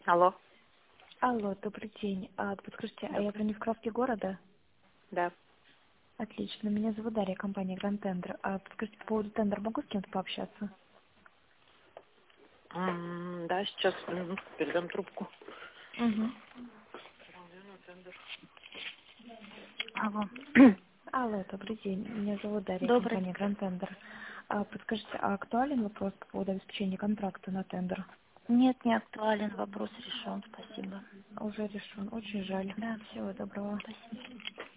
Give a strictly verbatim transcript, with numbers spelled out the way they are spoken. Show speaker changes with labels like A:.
A: Алло.
B: Алло, добрый день. А, подскажите, а я звоню в краски города?
A: Да.
B: Отлично. Меня зовут Дарья, компания Grand Tender. А, подскажите, по поводу тендера могу с кем-то пообщаться?
A: М, Да, сейчас минутку передам трубку.
B: Угу.
A: Алло.
B: Алло, добрый день. Меня зовут Дарья,
A: Добрый.
B: компания Grand Tender. А, подскажите, а актуален вопрос по поводу обеспечения контракта на тендер?
A: Нет, не актуален, вопрос решен, спасибо.
B: Уже решен. Очень жаль.
A: Да,
B: Всего доброго.
A: спасибо.